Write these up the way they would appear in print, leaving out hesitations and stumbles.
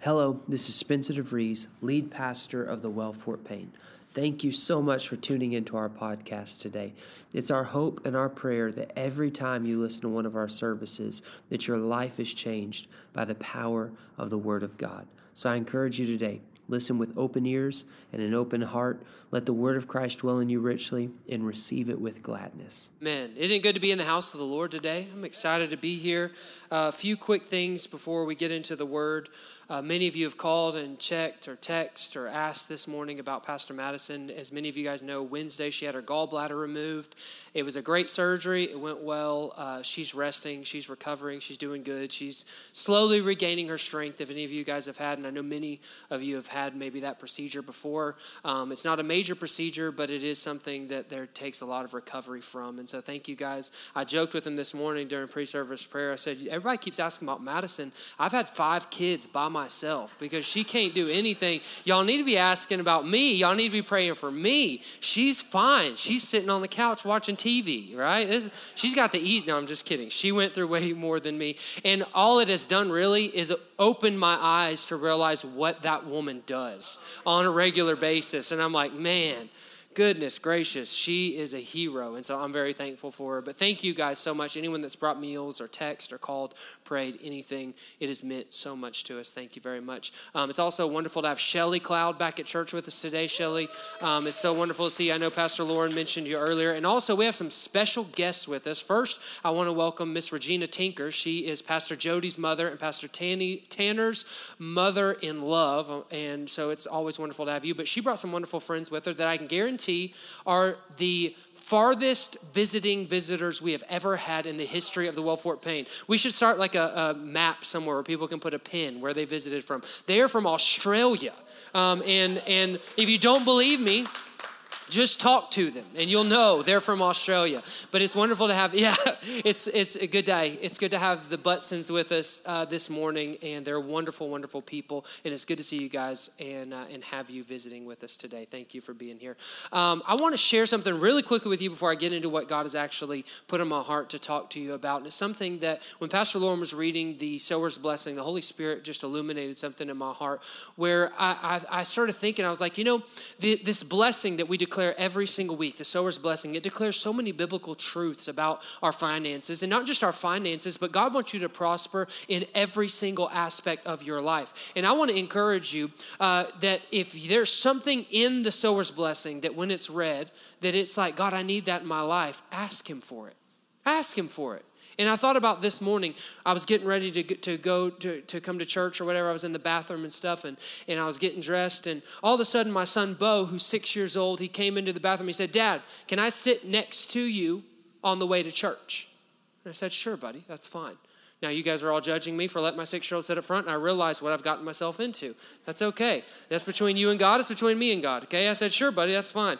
Hello, this is Spencer DeVries, lead pastor of the Well Fort Payne. Thank you so much for tuning into our podcast today. It's our hope and our prayer that every time you listen to one of our services, that your life is changed by the power of the Word of God. So I encourage you today, listen with open ears and an open heart. Let the Word of Christ dwell in you richly and receive it with gladness. Man, isn't it good to be in the house of the Lord today? I'm excited to be here. A few quick things before we get into the Word. Many of you have called and checked or texted or asked this morning about Pastor Madison. As many of you guys know, Wednesday she had her gallbladder removed. It was a great surgery. It went well. She's resting. She's recovering. She's doing good. She's slowly regaining her strength. If any of you guys have had, and I know many of you have had maybe that procedure before. It's not a major procedure, but it is something that there takes a lot of recovery from. And so thank you guys. I joked with him this morning during pre-service prayer. I said, everybody keeps asking about Madison. I've had 5 kids by myself because she can't do anything. Y'all need to be asking about me. Y'all need to be praying for me. She's fine. She's sitting on the couch watching TV, right? She's got the ease. No, I'm just kidding. She went through way more than me. And all it has done really is open my eyes to realize what that woman does on a regular basis. And I'm like, man, goodness gracious, she is a hero. And so I'm very thankful for her. But thank you guys so much. Anyone that's brought meals or text or called, prayed, anything, it has meant so much to us. Thank you very much. It's also wonderful to have Shelly Cloud back at church with us today, Shelly. It's so wonderful to see. I know Pastor Lauren mentioned you earlier. And also we have some special guests with us. First, I want to welcome Miss Regina Tinker. She is Pastor Jody's mother and Pastor Tanner's mother-in-law. And so it's always wonderful to have you. But she brought some wonderful friends with her that I can guarantee are the farthest visiting visitors we have ever had in the history of the Well Fort Payne. We should start like a map somewhere where people can put a pin where they visited from. They are from Australia. And if you don't believe me, just talk to them and you'll know they're from Australia. But it's wonderful to have, it's a good day. It's good to have the Butsons with us this morning, and they're wonderful, wonderful people. And it's good to see you guys and have you visiting with us today. Thank you for being here. I want to share something really quickly with you before I get into what God has actually put in my heart to talk to you about. And it's something that when Pastor Lauren was reading the Sower's Blessing, the Holy Spirit just illuminated something in my heart where I started thinking, I was like, this blessing that we declare every single week, the sower's blessing, it declares so many biblical truths about our finances, and not just our finances, but God wants you to prosper in every single aspect of your life. And I want to encourage you that if there's something in the sower's blessing that when it's read, that it's like, God, I need that in my life, ask him for it. Ask him for it. And I thought about this morning, I was getting ready to go to come to church or whatever. I was in the bathroom and stuff, and I was getting dressed. And all of a sudden, my son, Bo, who's 6 years old, he came into the bathroom. He said, Dad, can I sit next to you on the way to church? And I said, sure, buddy, that's fine. Now, you guys are all judging me for letting my 6-year-old sit up front, and I realize what I've gotten myself into. That's okay. That's between you and God. It's between me and God, okay? I said, sure, buddy, that's fine.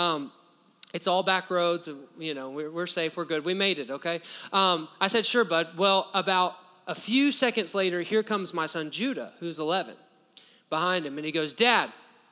It's all back roads. We're safe. We're good. We made it, okay? I said, sure, bud. Well, about a few seconds later, here comes my son, Judah, who's 11, behind him. And he goes, Dad,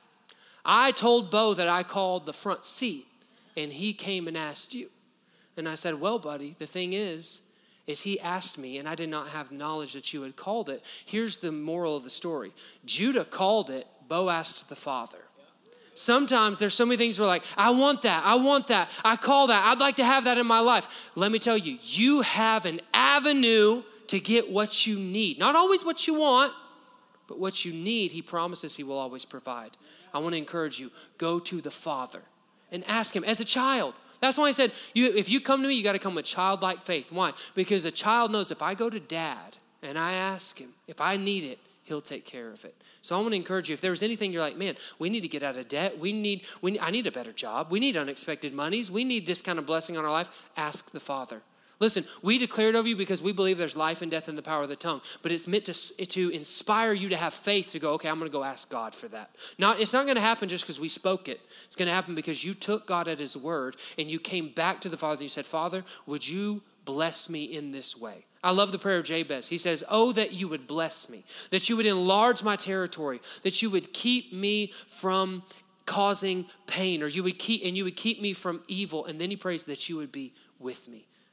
I told Bo that I called the front seat, and he came and asked you. And I said, well, buddy, the thing is he asked me, and I did not have knowledge that you had called it. Here's the moral of the story. Judah called it. Bo asked the father. Sometimes there's so many things we're like, I want that, I call that, I'd like to have that in my life. Let me tell you, you have an avenue to get what you need. Not always what you want, but what you need, he promises he will always provide. I want to encourage you, go to the Father and ask him as a child. That's why I said, if you come to me, you got to come with childlike faith. Why? Because a child knows if I go to dad and I ask him, if I need it, he'll take care of it. So I want to encourage you, if there's anything you're like, man, we need to get out of debt. I need a better job. We need unexpected monies. We need this kind of blessing on our life. Ask the Father. Listen, we declare it over you because we believe there's life and death in the power of the tongue. But it's meant to inspire you to have faith to go, okay, I'm going to go ask God for that. It's not going to happen just because we spoke it. It's going to happen because you took God at his word and you came back to the Father and you said, Father, would you bless me in this way? I love the prayer of Jabez. He says, oh, that you would bless me, that you would enlarge my territory, that you would keep me from causing pain, or you would keep me from evil. And then he prays that you would be with me.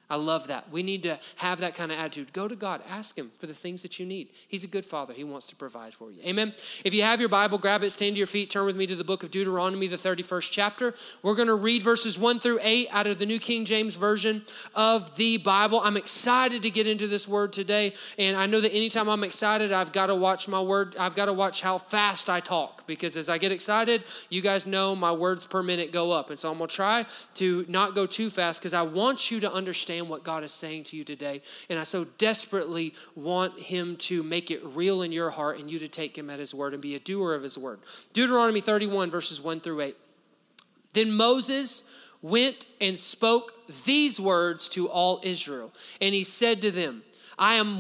I love that. We need to have that kind of attitude. Go to God. Ask him for the things that you need. He's a good father. He wants to provide for you. Amen. If you have your Bible, grab it, stand to your feet, turn with me to the book of Deuteronomy, the 31st chapter. We're going to read verses 1 through 8 out of the New King James Version of the Bible. I'm excited to get into this word today. And I know that anytime I'm excited, I've got to watch my word. I've got to watch how fast I talk, because as I get excited, you guys know my words per minute go up. And so I'm going to try to not go too fast, because I want you to understand what God is saying to you today. And I so desperately want him to make it real in your heart and you to take him at his word and be a doer of his word. Deuteronomy 31 verses 1 through 8. Then Moses went and spoke these words to all Israel. And he said to them, I am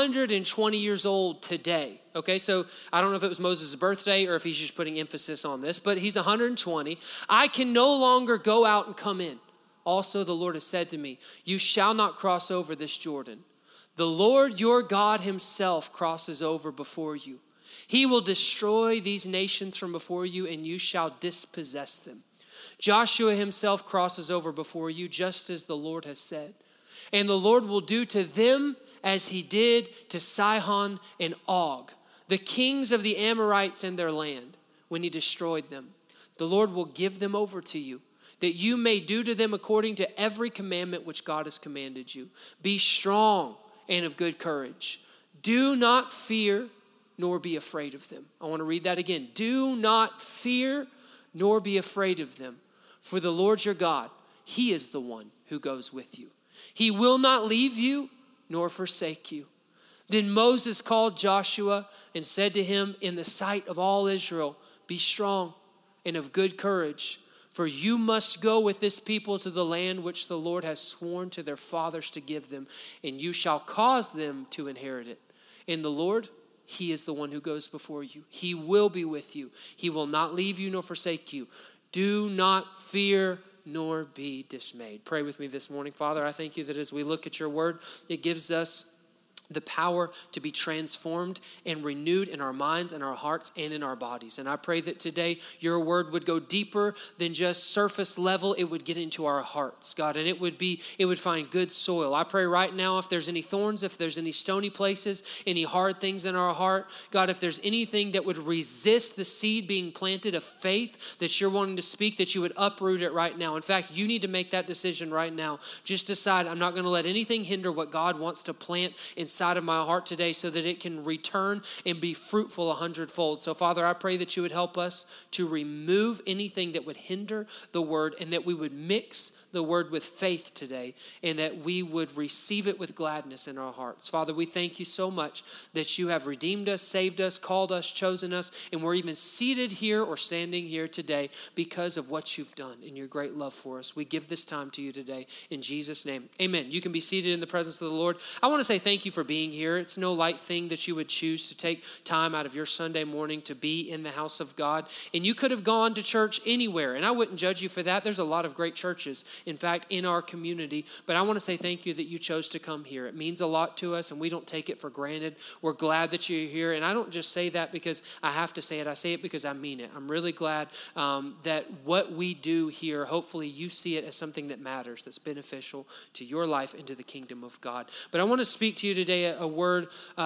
120 years old today. Okay, so I don't know if it was Moses' birthday or if he's just putting emphasis on this, but he's 120. I can no longer go out and come in. Also, the Lord has said to me, you shall not cross over this Jordan. The Lord your God himself crosses over before you. He will destroy these nations from before you, and you shall dispossess them. Joshua himself crosses over before you, just as the Lord has said. And the Lord will do to them as he did to Sihon and Og, the kings of the Amorites in their land, when he destroyed them. The Lord will give them over to you, that you may do to them according to every commandment which God has commanded you. Be strong and of good courage. Do not fear nor be afraid of them. I want to read that again. Do not fear nor be afraid of them. For the Lord your God, he is the one who goes with you. He will not leave you nor forsake you. Then Moses called Joshua and said to him in the sight of all Israel, be strong and of good courage. For you must go with this people to the land which the Lord has sworn to their fathers to give them, and you shall cause them to inherit it. And the Lord, he is the one who goes before you. He will be with you. He will not leave you nor forsake you. Do not fear nor be dismayed. Pray with me this morning. Father, I thank you that as we look at your word, it gives us the power to be transformed and renewed in our minds and our hearts and in our bodies. And I pray that today your word would go deeper than just surface level. It would get into our hearts, God, and it would find good soil. I pray right now, if there's any thorns, if there's any stony places, any hard things in our heart, God, if there's anything that would resist the seed being planted of faith that you're wanting to speak, that you would uproot it right now. In fact, you need to make that decision right now. Just decide, I'm not going to let anything hinder what God wants to plant inside of my heart today, so that it can return and be fruitful 100-fold. So Father, I pray that you would help us to remove anything that would hinder the word, and that we would mix the word with faith today, and that we would receive it with gladness in our hearts. Father, we thank you so much that you have redeemed us, saved us, called us, chosen us, and we're even seated here or standing here today because of what you've done in your great love for us. We give this time to you today in Jesus' name. Amen. You can be seated in the presence of the Lord. I want to say thank you for being here. It's no light thing that you would choose to take time out of your Sunday morning to be in the house of God. And you could have gone to church anywhere, and I wouldn't judge you for that. There's a lot of great churches, in fact, in our community. But I want to say thank you that you chose to come here. It means a lot to us, and we don't take it for granted. We're glad that you're here. And I don't just say that because I have to say it. I say it because I mean it. I'm really glad that what we do here, hopefully you see it as something that matters, that's beneficial to your life and to the kingdom of God. But I want to speak to you today a word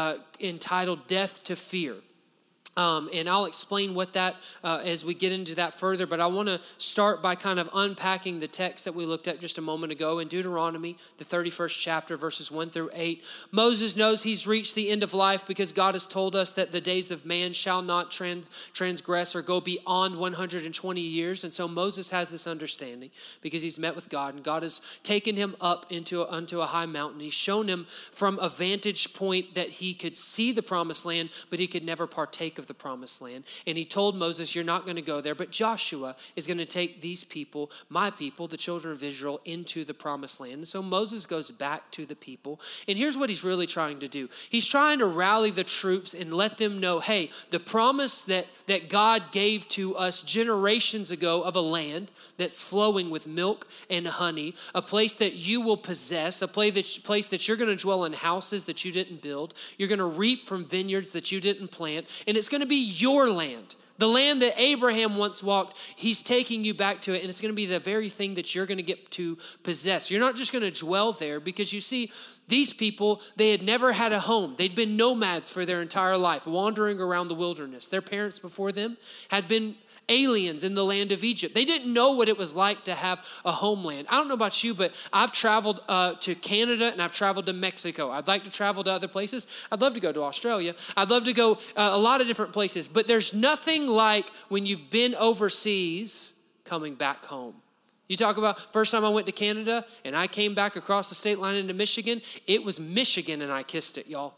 entitled Death to Fear. And I'll explain what that as we get into that further. But I want to start by kind of unpacking the text that we looked at just a moment ago in Deuteronomy, the 31st chapter, verses 1 through 8. Moses knows he's reached the end of life because God has told us that the days of man shall not transgress or go beyond 120 years. And so Moses has this understanding because he's met with God, and God has taken him up onto a high mountain. He's shown him from a vantage point that he could see the promised land, but he could never partake of the promised land. And he told Moses, you're not going to go there, but Joshua is going to take these people, my people, the children of Israel, into the promised land. And so Moses goes back to the people. And here's what he's really trying to do. He's trying to rally the troops and let them know, hey, the promise that God gave to us generations ago of a land that's flowing with milk and honey, a place that you will possess, a place that you're going to dwell in houses that you didn't build. You're going to reap from vineyards that you didn't plant. And it's going to be your land. The land that Abraham once walked, he's taking you back to it, and it's going to be the very thing that you're going to get to possess. You're not just going to dwell there, because you see, these people, they had never had a home. They'd been nomads for their entire life, wandering around the wilderness. Their parents before them had been aliens in the land of Egypt. They didn't know what it was like to have a homeland. I don't know about you, but I've traveled to Canada and I've traveled to Mexico. I'd like to travel to other places. I'd love to go to Australia. I'd love to go a lot of different places, but there's nothing like when you've been overseas coming back home. You talk about first time I went to Canada and I came back across the state line into Michigan. It was Michigan and I kissed it, y'all.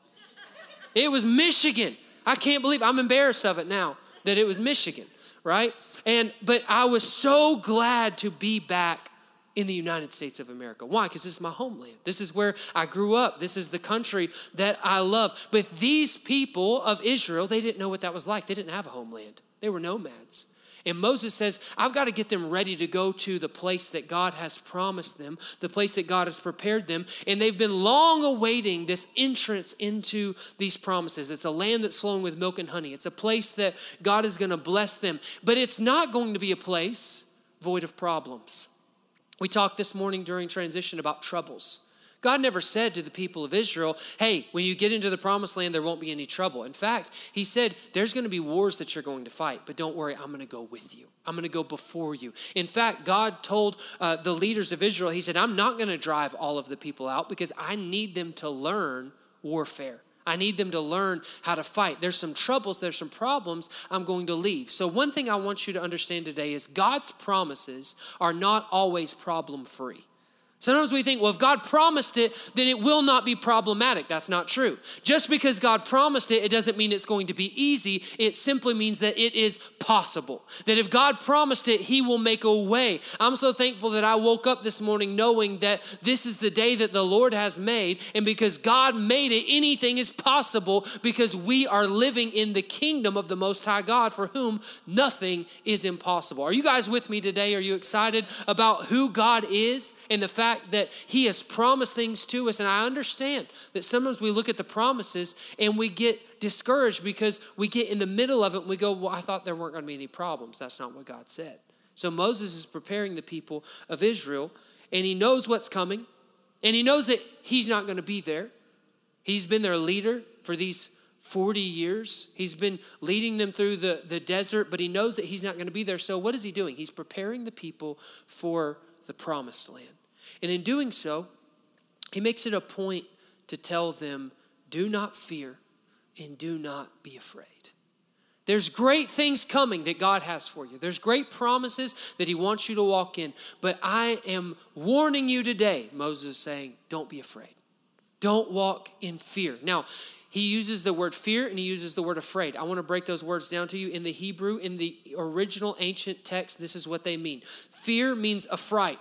It was Michigan. I can't believe, I'm embarrassed of it now that it was Michigan. Right? But I was so glad to be back in the United States of America. Why? Because this is my homeland. This is where I grew up. This is the country that I love. But these people of Israel, they didn't know what that was like. They didn't have a homeland. They were nomads. And Moses says, I've got to get them ready to go to the place that God has promised them, the place that God has prepared them. And they've been long awaiting this entrance into these promises. It's a land that's flowing with milk and honey. It's a place that God is going to bless them. But it's not going to be a place void of problems. We talked this morning during transition about troubles. God never said to the people of Israel, hey, when you get into the promised land, there won't be any trouble. In fact, he said, there's going to be wars that you're going to fight, but don't worry, I'm going to go with you. I'm going to go before you. In fact, God told the leaders of Israel, he said, I'm not going to drive all of the people out because I need them to learn warfare. I need them to learn how to fight. There's some troubles, there's some problems I'm going to leave. So one thing I want you to understand today is God's promises are not always problem-free. Sometimes we think, well, if God promised it, then it will not be problematic. That's not true. Just because God promised it, it doesn't mean it's going to be easy. It simply means that it is possible. That if God promised it, he will make a way. I'm so thankful that I woke up this morning knowing that this is the day that the Lord has made. And because God made it, anything is possible because we are living in the kingdom of the Most High God for whom nothing is impossible. Are you guys with me today? Are you excited about who God is and the fact that he has promised things to us? And I understand that sometimes we look at the promises and we get discouraged because we get in the middle of it and we go, well, I thought there weren't going to be any problems. That's not what God said. So Moses is preparing the people of Israel, and he knows what's coming, and he knows that he's not going to be there. He's been their leader for these 40 years. He's been leading them through the desert, but he knows that he's not going to be there. So what is he doing? He's preparing the people for the promised land. And in doing so, he makes it a point to tell them, do not fear and do not be afraid. There's great things coming that God has for you. There's great promises that he wants you to walk in. But I am warning you today, Moses is saying, don't be afraid. Don't walk in fear. Now, he uses the word fear and he uses the word afraid. I want to break those words down to you. In the Hebrew, in the original ancient text, this is what they mean. Fear means affright.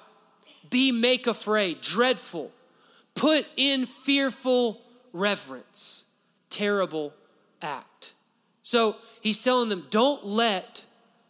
Make afraid, dreadful, put in fearful reverence, terrible act. So he's telling them, don't let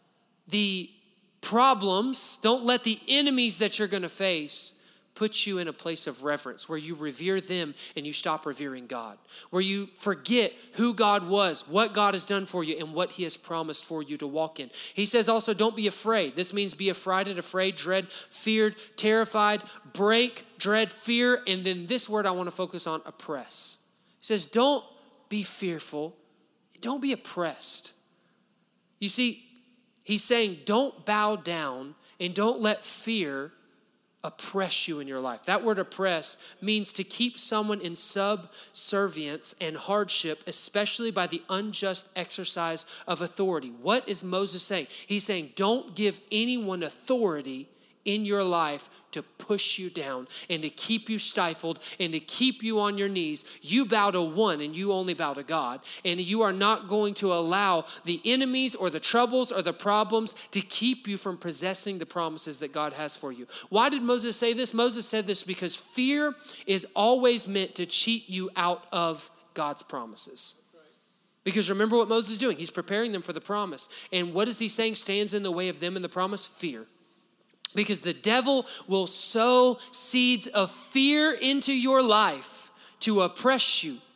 the problems, don't let the enemies that you're going to face put you in a place of reverence where you revere them and you stop revering God, where you forget who God was, what God has done for you, and what he has promised for you to walk in. He says also, don't be afraid. This means be affrighted, afraid, dread, feared, terrified, break, dread, fear, and then this word I want to focus on, oppress. He says, don't be fearful, don't be oppressed. You see, he's saying don't bow down and don't let fear oppress you in your life. That word oppress means to keep someone in subservience and hardship, especially by the unjust exercise of authority. What is Moses saying? He's saying, don't give anyone authority in your life to push you down and to keep you stifled and to keep you on your knees. You bow to one and you only bow to God. And you are not going to allow the enemies or the troubles or the problems to keep you from possessing the promises that God has for you. Why did Moses say this? Moses said this because fear is always meant to cheat you out of God's promises. Because remember what Moses is doing. He's preparing them for the promise. And what is he saying stands in the way of them in the promise? Fear. Because the devil will sow seeds of fear into your life to oppress you,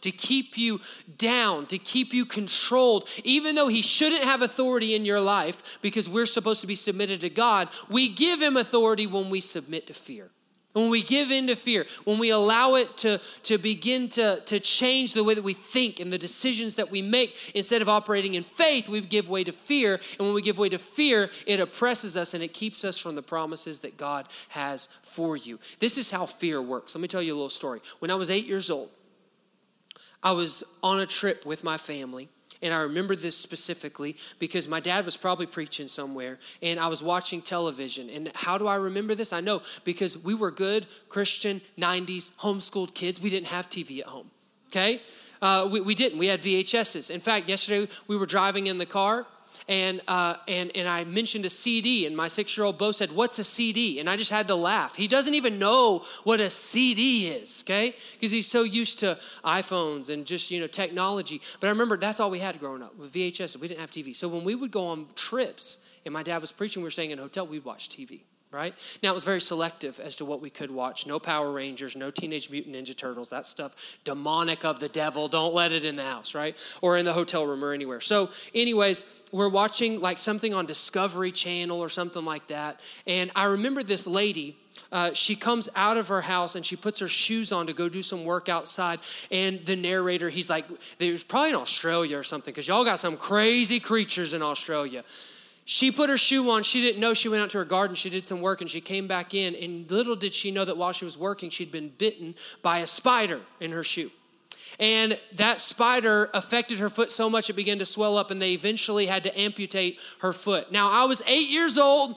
to keep you down, to keep you controlled. Even though he shouldn't have authority in your life because we're supposed to be submitted to God, we give him authority when we submit to fear. When we give in to fear, when we allow it to begin to change the way that we think and the decisions that we make, instead of operating in faith, we give way to fear. And when we give way to fear, it oppresses us and it keeps us from the promises that God has for you. This is how fear works. Let me tell you a little story. When I was 8 years old, I was on a trip with my family. And I remember this specifically because my dad was probably preaching somewhere and I was watching television. And how do I remember this? I know because we were good Christian 90s homeschooled kids. We didn't have TV at home, okay? We didn't. We had VHSs. In fact, yesterday we were driving in the car and I mentioned a CD and my 6-year-old Bo said, "What's a CD?" And I just had to laugh. He doesn't even know what a CD is, okay? Because he's so used to iPhones and just, technology. But I remember that's all we had growing up with VHS. We didn't have TV. So when we would go on trips and my dad was preaching, we were staying in a hotel, we'd watch TV. Right? Now, it was very selective as to what we could watch. No Power Rangers, no Teenage Mutant Ninja Turtles, that stuff, demonic of the devil. Don't let it in the house, right? Or in the hotel room or anywhere. So anyways, we're watching like something on Discovery Channel or something like that. And I remember this lady, she comes out of her house and she puts her shoes on to go do some work outside. And the narrator, he's like, they was probably in Australia or something because y'all got some crazy creatures in Australia. She put her shoe on. She didn't know. She went out to her garden. She did some work and she came back in. And little did she know that while she was working, she'd been bitten by a spider in her shoe. And that spider affected her foot so much it began to swell up and they eventually had to amputate her foot. Now, I was 8 years old.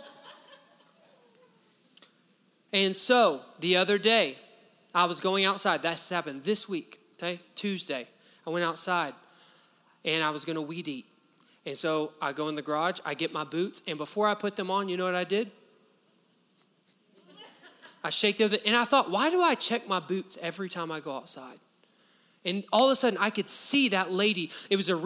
And so the other day, I was going outside. That's happened this week, okay? Tuesday. I went outside and I was going to weed eat. And so I go in the garage, I get my boots, and before I put them on, you know what I did? I shake those, and I thought, why do I check my boots every time I go outside? And all of a sudden, I could see that lady. It was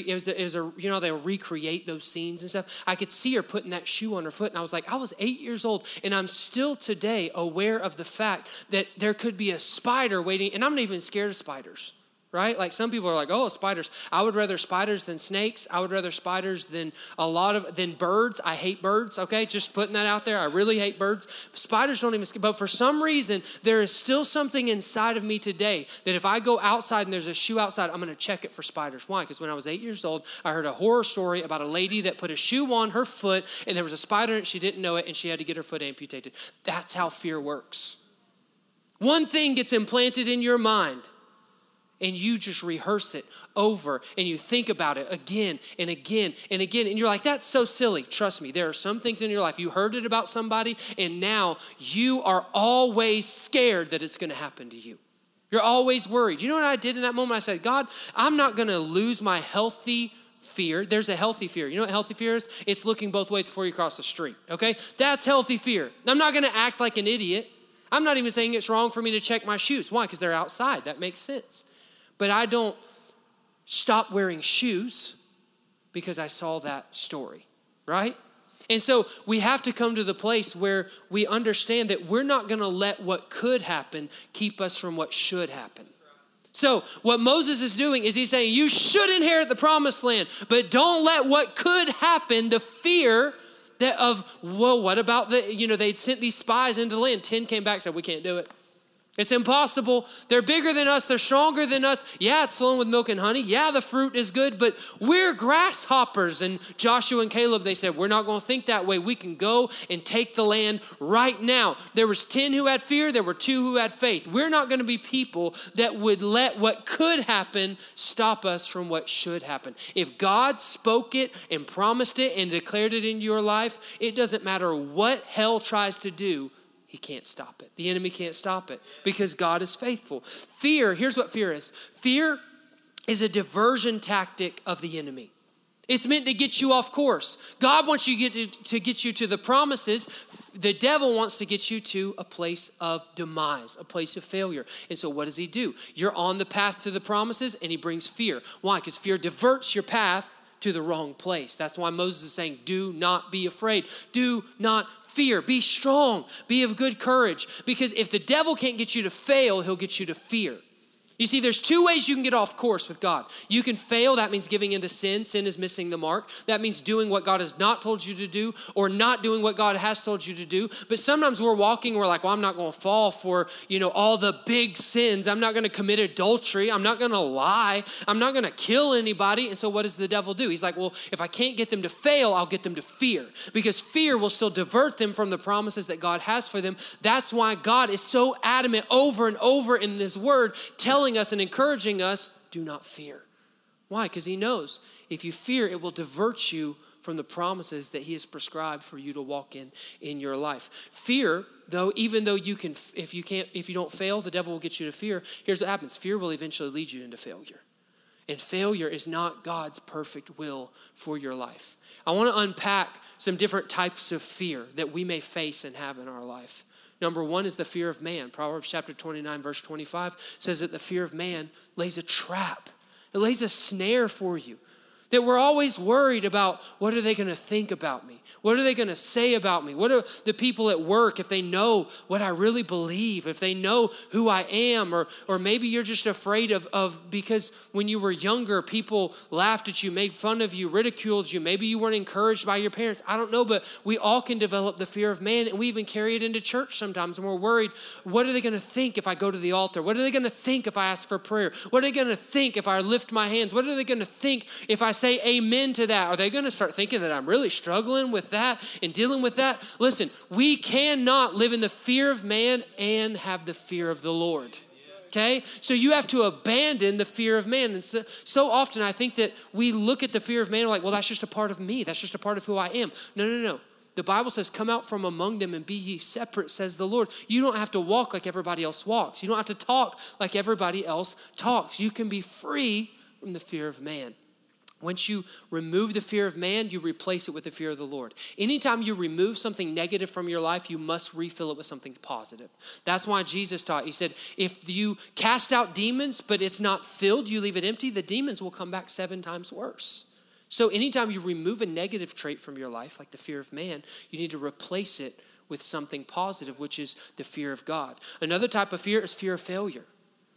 they'll recreate those scenes and stuff. I could see her putting that shoe on her foot, and I was like, I was 8 years old, and I'm still today aware of the fact that there could be a spider waiting, and I'm not even scared of spiders. Right? Like some people are like, oh, spiders. I would rather spiders than snakes. I would rather spiders than than birds. I hate birds, okay? Just putting that out there. I really hate birds. Spiders don't even, but for some reason, there is still something inside of me today that if I go outside and there's a shoe outside, I'm going to check it for spiders. Why? Because when I was 8 years old, I heard a horror story about a lady that put a shoe on her foot and there was a spider in it. She didn't know it and she had to get her foot amputated. That's how fear works. One thing gets implanted in your mind. And you just rehearse it over and you think about it again and again and again. And you're like, that's so silly. Trust me, there are some things in your life. You heard it about somebody and now you are always scared that it's going to happen to you. You're always worried. You know what I did in that moment? I said, God, I'm not going to lose my healthy fear. There's a healthy fear. You know what healthy fear is? It's looking both ways before you cross the street, okay? That's healthy fear. I'm not going to act like an idiot. I'm not even saying it's wrong for me to check my shoes. Why? Because they're outside. That makes sense. But I don't stop wearing shoes because I saw that story, right? And so we have to come to the place where we understand that we're not going to let what could happen keep us from what should happen. So what Moses is doing is he's saying, you should inherit the promised land, but don't let what could happen to fear that of, well, what about they'd sent these spies into the land. 10 came back and said, we can't do it. It's impossible. They're bigger than us. They're stronger than us. Yeah, it's flowing with milk and honey. Yeah, the fruit is good, but we're grasshoppers. And Joshua and Caleb, they said, we're not going to think that way. We can go and take the land right now. There was 10 who had fear. There were 2 who had faith. We're not going to be people that would let what could happen stop us from what should happen. If God spoke it and promised it and declared it in your life, it doesn't matter what hell tries to do. He can't stop it. The enemy can't stop it because God is faithful. Fear, here's what fear is. Fear is a diversion tactic of the enemy. It's meant to get you off course. God wants you to get you to the promises. The devil wants to get you to a place of demise, a place of failure. And so what does he do? You're on the path to the promises and he brings fear. Why? Because fear diverts your path to the wrong place. That's why Moses is saying, do not be afraid. Do not fear. Be strong. Be of good courage. Because if the devil can't get you to fail, he'll get you to fear. You see, there's two ways you can get off course with God. You can fail. That means giving into sin. Sin is missing the mark. That means doing what God has not told you to do or not doing what God has told you to do. But sometimes we're walking, we're like, well, I'm not going to fall for, all the big sins. I'm not going to commit adultery. I'm not going to lie. I'm not going to kill anybody. And so what does the devil do? He's like, well, if I can't get them to fail, I'll get them to fear, because fear will still divert them from the promises that God has for them. That's why God is so adamant over and over in this word, telling us and encouraging us, do not fear. Why? Because he knows if you fear, it will divert you from the promises that he has prescribed for you to walk in your life. Fear, though, even though if you don't fail, the devil will get you to fear. Here's what happens. Fear will eventually lead you into failure. And failure is not God's perfect will for your life. I want to unpack some different types of fear that we may face and have in our life. Number one is the fear of man. Proverbs chapter 29, verse 25 says that the fear of man lays a trap. It lays a snare for you. That we're always worried about, what are they going to think about me? What are they going to say about me? What are the people at work, if they know what I really believe, if they know who I am, or maybe you're just afraid of because when you were younger, people laughed at you, made fun of you, ridiculed you. Maybe you weren't encouraged by your parents. I don't know, but we all can develop the fear of man, and we even carry it into church sometimes, and we're worried, what are they going to think if I go to the altar? What are they going to think if I ask for prayer? What are they going to think if I lift my hands? What are they going to think if I say amen to that? Are they going to start thinking that I'm really struggling with that and dealing with that? Listen, we cannot live in the fear of man and have the fear of the Lord. Okay? So you have to abandon the fear of man. And so often I think that we look at the fear of man and we're like, well, that's just a part of me. That's just a part of who I am. No. The Bible says, come out from among them and be ye separate, says the Lord. You don't have to walk like everybody else walks. You don't have to talk like everybody else talks. You can be free from the fear of man. Once you remove the fear of man, you replace it with the fear of the Lord. Anytime you remove something negative from your life, you must refill it with something positive. That's why Jesus taught. He said, if you cast out demons, but it's not filled, you leave it empty, the demons will come back 7 times worse. So anytime you remove a negative trait from your life, like the fear of man, you need to replace it with something positive, which is the fear of God. Another type of fear is fear of failure.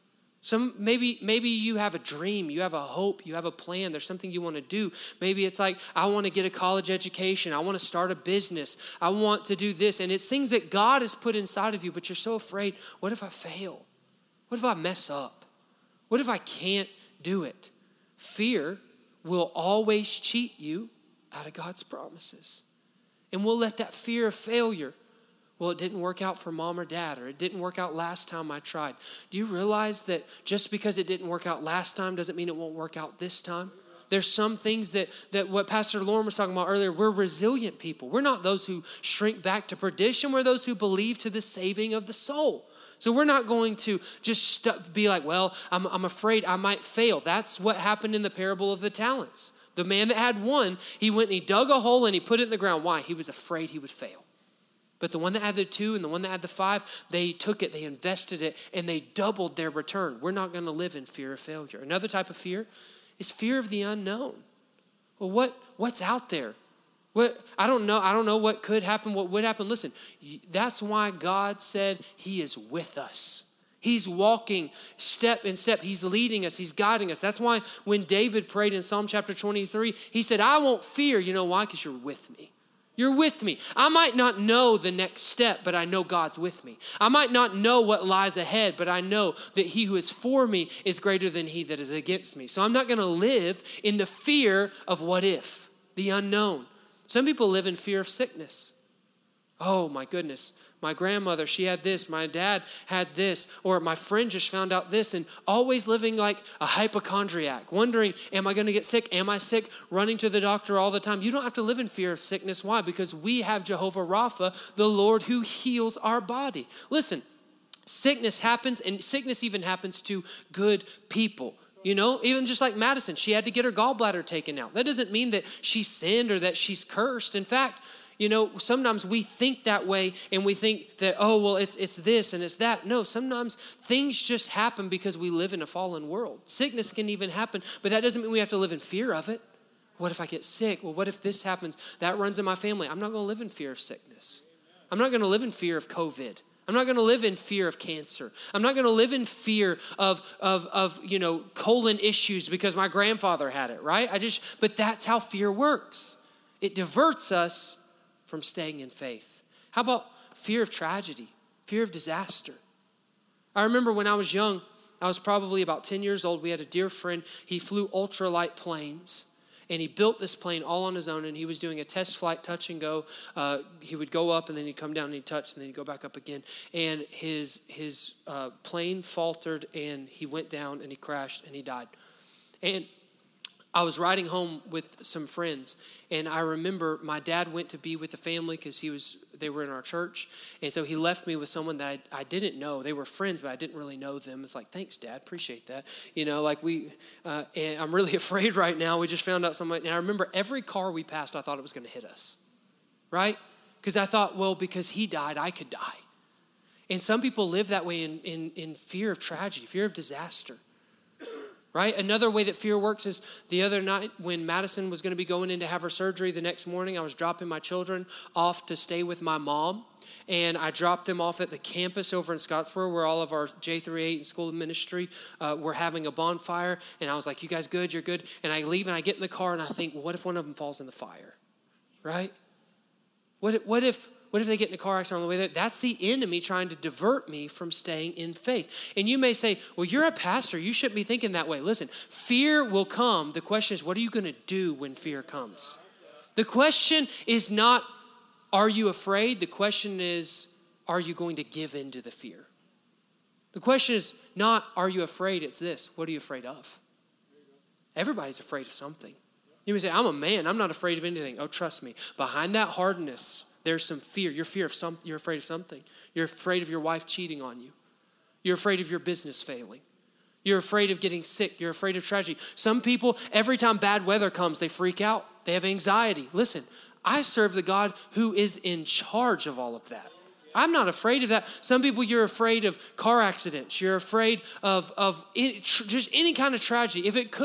Maybe you have a dream, you have a hope, you have a plan, there's something you want to do. Maybe it's like, I want to get a college education, I want to start a business, I want to do this. And it's things that God has put inside of you, but you're so afraid, what if I fail? What if I mess up? What if I can't do it? Fear will always cheat you out of God's promises. And we'll let that fear of failure, well, it didn't work out for mom or dad, or it didn't work out last time I tried. Do you realize that just because it didn't work out last time doesn't mean it won't work out this time? There's some things that what Pastor Lauren was talking about earlier, we're resilient people. We're not those who shrink back to perdition. We're those who believe to the saving of the soul. So we're not going to just be like, well, I'm afraid I might fail. That's what happened in the parable of the talents. The man that had 1, he went and he dug a hole and he put it in the ground. Why? He was afraid he would fail. But the one that had the 2 and the one that had the 5, they took it, they invested it, and they doubled their return. We're not going to live in fear of failure. Another type of fear is fear of the unknown. Well, what's out there? I don't know what could happen, what would happen. Listen, that's why God said he is with us. He's walking step in step. He's leading us. He's guiding us. That's why when David prayed in Psalm chapter 23, he said, I won't fear. You know why? Because you're with me. You're with me. I might not know the next step, but I know God's with me. I might not know what lies ahead, but I know that he who is for me is greater than he that is against me. So I'm not going to live in the fear of what if, the unknown. Some people live in fear of sickness. Oh my goodness. My grandmother, she had this. My dad had this. Or my friend just found out this. And always living like a hypochondriac, wondering, am I going to get sick? Am I sick? Running to the doctor all the time. You don't have to live in fear of sickness. Why? Because we have Jehovah Rapha, the Lord who heals our body. Listen, sickness happens, and sickness even happens to good people. You know, even just like Madison, she had to get her gallbladder taken out. That doesn't mean that she sinned or that she's cursed. In fact, you know, sometimes we think that way and we think that, oh, well, it's this and it's that. No, sometimes things just happen because we live in a fallen world. Sickness can even happen, but that doesn't mean we have to live in fear of it. What if I get sick? Well, what if this happens? That runs in my family. I'm not going to live in fear of sickness. I'm not going to live in fear of COVID. I'm not going to live in fear of cancer. I'm not going to live in fear of colon issues because my grandfather had it, right? But that's how fear works. It diverts us from staying in faith. How about fear of tragedy, fear of disaster? I remember when I was young, I was probably about 10 years old. We had a dear friend. He flew ultralight planes, and he built this plane all on his own, and he was doing a test flight, touch and go. He would go up, and then he'd come down, and he'd touch, and then he'd go back up again. And his plane faltered, and he went down, and he crashed, and he died. And I was riding home with some friends, and I remember my dad went to be with the family because they were in our church, and so he left me with someone that I didn't know. They were friends, but I didn't really know them. It's like, thanks, Dad, appreciate that. And I'm really afraid right now. We just found out somebody, and I remember every car we passed, I thought it was going to hit us, right? Because I thought, well, because he died, I could die. And some people live that way in fear of tragedy, fear of disaster. Right? Another way that fear works is the other night when Madison was going to be going in to have her surgery the next morning, I was dropping my children off to stay with my mom. And I dropped them off at the campus over in Scottsboro where all of our J-8 and School of Ministry were having a bonfire. And I was like, you guys good? You're good? And I leave and I get in the car and I think, well, what if one of them falls in the fire? Right? What if they get in a car accident on the way there? That's the enemy trying to divert me from staying in faith. And you may say, well, you're a pastor. You shouldn't be thinking that way. Listen, fear will come. The question is, what are you going to do when fear comes? The question is not, are you afraid? The question is, are you going to give in to the fear? The question is not, are you afraid? It's this, what are you afraid of? Everybody's afraid of something. You may say, I'm a man. I'm not afraid of anything. Oh, trust me. Behind that hardness, there's some fear. You're afraid of something. You're afraid of your wife cheating on you. You're afraid of your business failing. You're afraid of getting sick. You're afraid of tragedy. Some people, every time bad weather comes, they freak out. They have anxiety. Listen, I serve the God who is in charge of all of that. I'm not afraid of that. Some people, you're afraid of car accidents. You're afraid of just any kind of tragedy. If it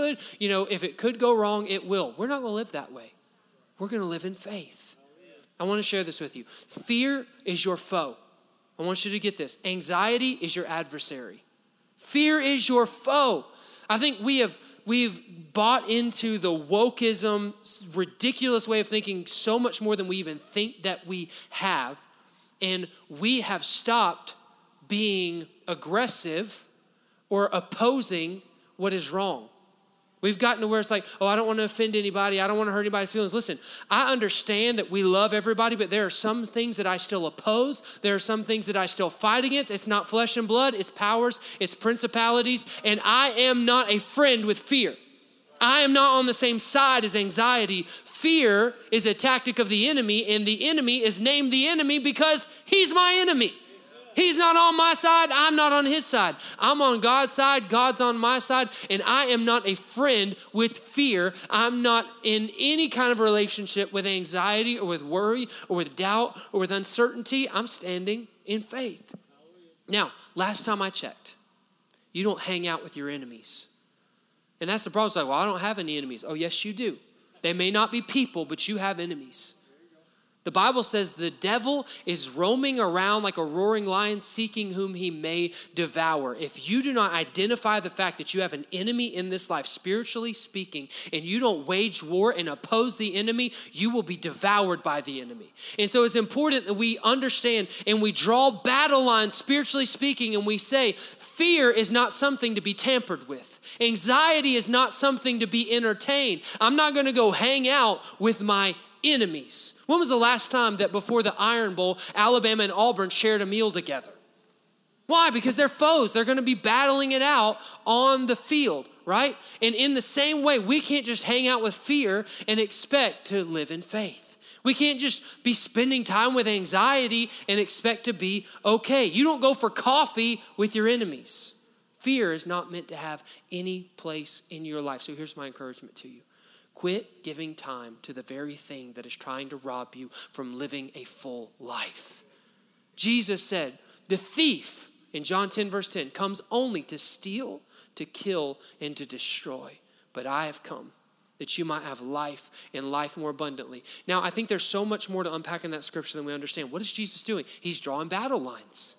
could go wrong, it will. We're not going to live that way. We're going to live in faith. I want to share this with you. Fear is your foe. I want you to get this. Anxiety is your adversary. Fear is your foe. I think we've bought into the wokeism, ridiculous way of thinking so much more than we even think that we have. And we have stopped being aggressive or opposing what is wrong. We've gotten to where it's like, oh, I don't want to offend anybody. I don't want to hurt anybody's feelings. Listen, I understand that we love everybody, but there are some things that I still oppose. There are some things that I still fight against. It's not flesh and blood. It's powers. It's principalities. And I am not a friend with fear. I am not on the same side as anxiety. Fear is a tactic of the enemy, and the enemy is named the enemy because he's my enemy. He's not on my side. I'm not on his side. I'm on God's side. God's on my side. And I am not a friend with fear. I'm not in any kind of relationship with anxiety or with worry or with doubt or with uncertainty. I'm standing in faith. Now, last time I checked, you don't hang out with your enemies. And that's the problem. It's like, well, I don't have any enemies. Oh, yes, you do. They may not be people, but you have enemies. The Bible says the devil is roaming around like a roaring lion seeking whom he may devour. If you do not identify the fact that you have an enemy in this life, spiritually speaking, and you don't wage war and oppose the enemy, you will be devoured by the enemy. And so it's important that we understand and we draw battle lines, spiritually speaking, and we say fear is not something to be tampered with. Anxiety is not something to be entertained. I'm not going to go hang out with my enemies. When was the last time that before the Iron Bowl, Alabama and Auburn shared a meal together? Why? Because they're foes. They're going to be battling it out on the field, right? And in the same way, we can't just hang out with fear and expect to live in faith. We can't just be spending time with anxiety and expect to be okay. You don't go for coffee with your enemies. Fear is not meant to have any place in your life. So here's my encouragement to you. Quit giving time to the very thing that is trying to rob you from living a full life. Jesus said, the thief, in John 10, verse 10, comes only to steal, to kill, and to destroy. But I have come that you might have life and life more abundantly. Now, I think there's so much more to unpack in that scripture than we understand. What is Jesus doing? He's drawing battle lines.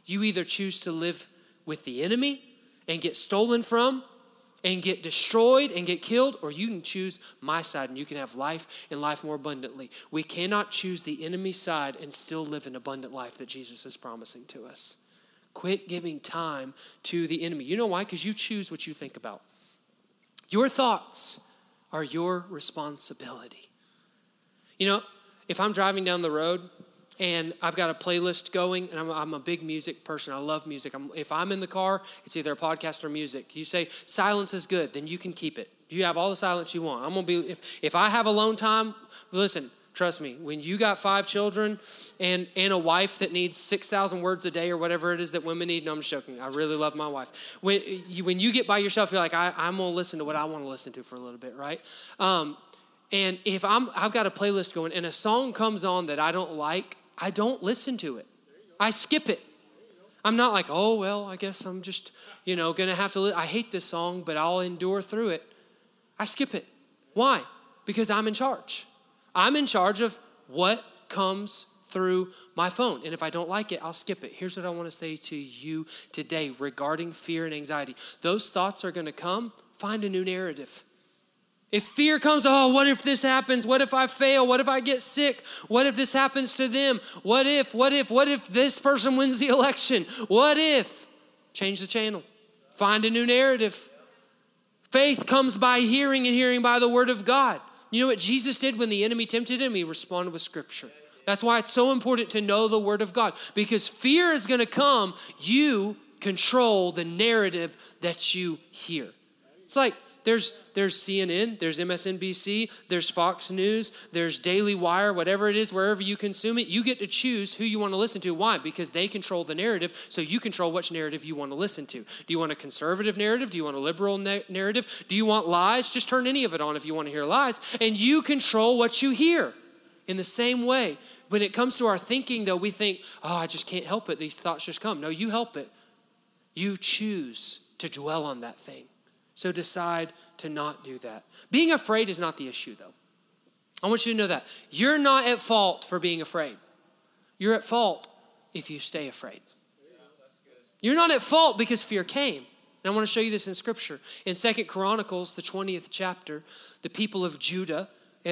You either choose to live with the enemy and get stolen from and get destroyed and get killed, or you can choose my side and you can have life and life more abundantly. We cannot choose the enemy's side and still live an abundant life that Jesus is promising to us. Quit giving time to the enemy. You know why? Because you choose what you think about. Your thoughts are your responsibility. You know, if I'm driving down the road and I've got a playlist going, and I'm a big music person. I love music. If I'm in the car, it's either a podcast or music. You say silence is good, then you can keep it. You have all the silence you want. I'm gonna be if I have alone time. Listen, trust me. When you got 5 children and a wife that needs 6,000 words a day or whatever it is that women need. No, I'm just joking. I really love my wife. When you get by yourself, you're like, I'm gonna listen to what I want to listen to for a little bit, right? And if I've got a playlist going and a song comes on that I don't like, I don't listen to it. I skip it. I'm not like, oh, well, I guess I'm just, going to have to, I hate this song, but I'll endure through it. I skip it. Why? Because I'm in charge. I'm in charge of what comes through my phone. And if I don't like it, I'll skip it. Here's what I want to say to you today regarding fear and anxiety. Those thoughts are going to come. Find a new narrative. If fear comes, oh, what if this happens? What if I fail? What if I get sick? What if this happens to them? What if this person wins the election? What if? Change the channel. Find a new narrative. Faith comes by hearing and hearing by the word of God. You know what Jesus did when the enemy tempted him? He responded with scripture. That's why it's so important to know the word of God, because fear is going to come. You control the narrative that you hear. It's like, There's CNN, there's MSNBC, there's Fox News, there's Daily Wire, whatever it is, wherever you consume it, you get to choose who you want to listen to. Why? Because they control the narrative, so you control which narrative you want to listen to. Do you want a conservative narrative? Do you want a liberal narrative? Do you want lies? Just turn any of it on if you want to hear lies, and you control what you hear. In the same way, when it comes to our thinking, though, we think, oh, I just can't help it. These thoughts just come. No, you help it. You choose to dwell on that thing. So decide to not do that. Being afraid is not the issue, though. I want you to know that. You're not at fault for being afraid. You're at fault if you stay afraid. You're not at fault because fear came. And I want to show you this in Scripture. In 2 Chronicles, the 20th chapter, the people of Judah,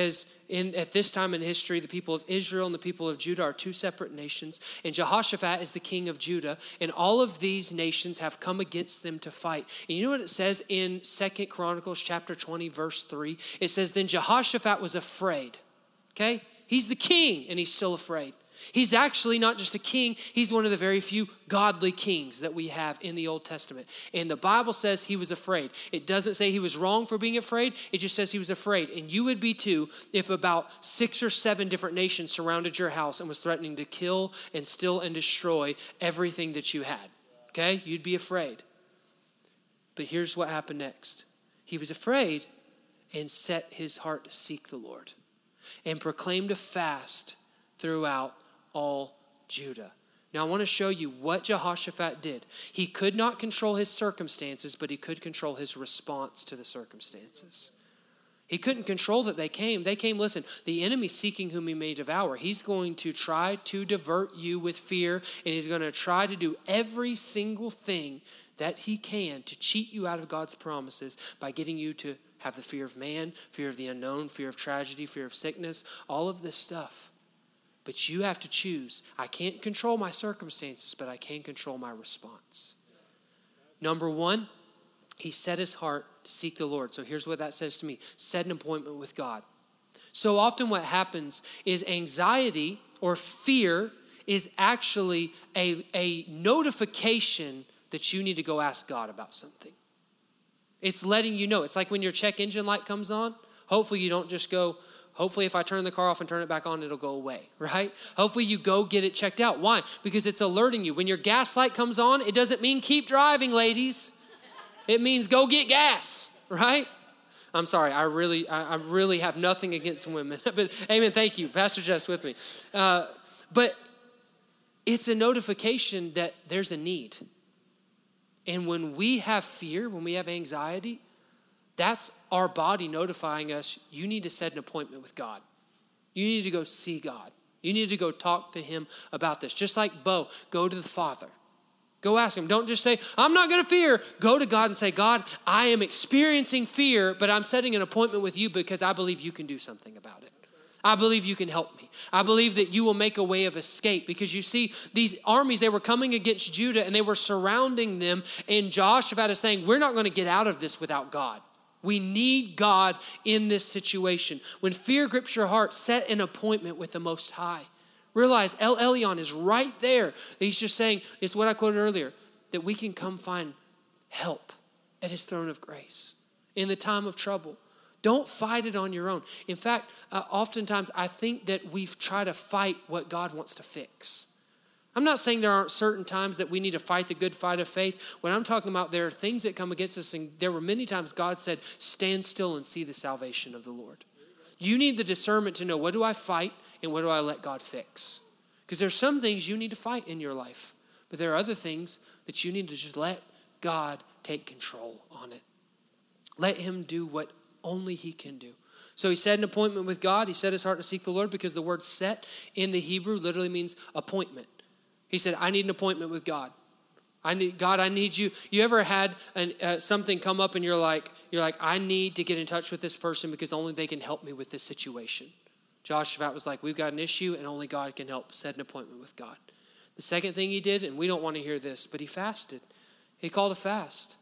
at this time in history, the people of Israel and the people of Judah are 2 separate nations. And Jehoshaphat is the king of Judah. And all of these nations have come against them to fight. And you know what it says in 2 Chronicles chapter 20, verse 3? It says, then Jehoshaphat was afraid. Okay? He's the king and he's still afraid. He's actually not just a king, he's one of the very few godly kings that we have in the Old Testament. And the Bible says he was afraid. It doesn't say he was wrong for being afraid, it just says he was afraid. And you would be too if about 6 or 7 different nations surrounded your house and was threatening to kill and steal and destroy everything that you had. Okay? You'd be afraid. But here's what happened next. He was afraid and set his heart to seek the Lord and proclaimed a fast throughout all Judah. Now I want to show you what Jehoshaphat did. He could not control his circumstances, but he could control his response to the circumstances. He couldn't control that they came. They came, listen, the enemy seeking whom he may devour. He's going to try to divert you with fear, and he's going to try to do every single thing that he can to cheat you out of God's promises by getting you to have the fear of man, fear of the unknown, fear of tragedy, fear of sickness, all of this stuff. But you have to choose. I can't control my circumstances, but I can control my response. Number 1, he set his heart to seek the Lord. So here's what that says to me. Set an appointment with God. So often what happens is anxiety or fear is actually a notification that you need to go ask God about something. It's letting you know. It's like when your check engine light comes on. Hopefully you don't just go, hopefully if I turn the car off and turn it back on, it'll go away, right? Hopefully you go get it checked out. Why? Because it's alerting you. When your gas light comes on, it doesn't mean keep driving, ladies. It means go get gas, right? I'm sorry, I really have nothing against women. But amen, thank you. Pastor Jeff's with me. But it's a notification that there's a need. And when we have fear, when we have anxiety, that's our body notifying us, you need to set an appointment with God. You need to go see God. You need to go talk to him about this. Just like Bo, go to the Father. Go ask him. Don't just say, I'm not going to fear. Go to God and say, God, I am experiencing fear, but I'm setting an appointment with you because I believe you can do something about it. I believe you can help me. I believe that you will make a way of escape, because you see these armies, they were coming against Judah and they were surrounding them. And Jehoshaphat is saying, we're not going to get out of this without God. We need God in this situation. When fear grips your heart, set an appointment with the Most High. Realize El Elyon is right there. He's just saying, it's what I quoted earlier, that we can come find help at his throne of grace in the time of trouble. Don't fight it on your own. In fact, oftentimes I think that we try to fight what God wants to fix. I'm not saying there aren't certain times that we need to fight the good fight of faith. When I'm talking about, there are things that come against us, and there were many times God said, stand still and see the salvation of the Lord. You need the discernment to know, what do I fight and what do I let God fix? Because there's some things you need to fight in your life, but there are other things that you need to just let God take control on it. Let him do what only he can do. So he set an appointment with God. He set his heart to seek the Lord, because the word set in the Hebrew literally means appointment. He said, I need an appointment with God. I need you. You ever had something come up and you're like, I need to get in touch with this person because only they can help me with this situation. Jehoshaphat was like, we've got an issue and only God can help. Set an appointment with God. The second thing he did, and we don't want to hear this, but he fasted. He called a fast.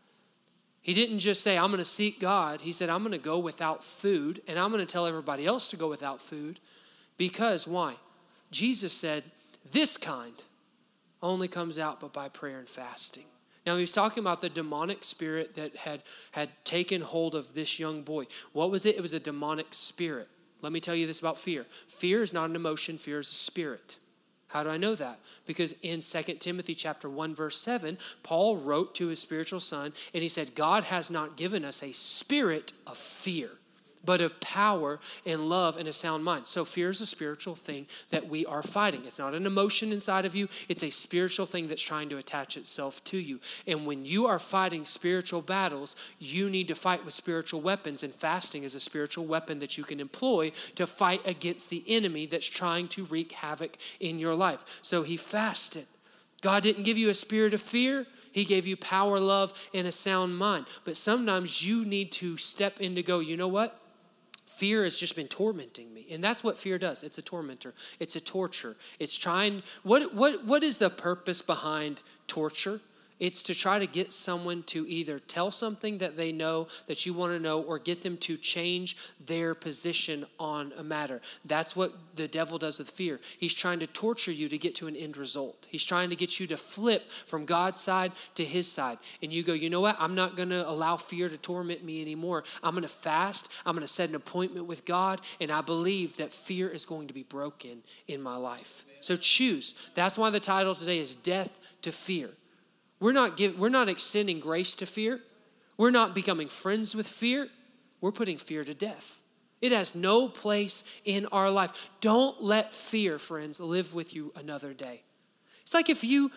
He didn't just say, I'm going to seek God. He said, I'm going to go without food, and I'm going to tell everybody else to go without food. Because why? Jesus said, this kind only comes out but by prayer and fasting. Now, he was talking about the demonic spirit that had taken hold of this young boy. What was it? It was a demonic spirit. Let me tell you this about fear. Fear is not an emotion. Fear is a spirit. How do I know that? Because in 2 Timothy chapter 1, verse 7, Paul wrote to his spiritual son, and he said, God has not given us a spirit of fear, but of power and love and a sound mind. So fear is a spiritual thing that we are fighting. It's not an emotion inside of you. It's a spiritual thing that's trying to attach itself to you. And when you are fighting spiritual battles, you need to fight with spiritual weapons. And fasting is a spiritual weapon that you can employ to fight against the enemy that's trying to wreak havoc in your life. So he fasted. God didn't give you a spirit of fear. He gave you power, love, and a sound mind. But sometimes you need to step in to go, you know what? Fear has just been tormenting me. And that's what fear does. It's a tormentor. It's a torture. It's trying, what is the purpose behind torture? It's to try to get someone to either tell something that they know that you want to know, or get them to change their position on a matter. That's what the devil does with fear. He's trying to torture you to get to an end result. He's trying to get you to flip from God's side to his side. And you go, you know what? I'm not going to allow fear to torment me anymore. I'm going to fast. I'm going to set an appointment with God. And I believe that fear is going to be broken in my life. So choose. That's why the title today is Death to Fear. We're not extending grace to fear. We're not becoming friends with fear. We're putting fear to death. It has no place in our life. Don't let fear, friends, live with you another day. It's like if you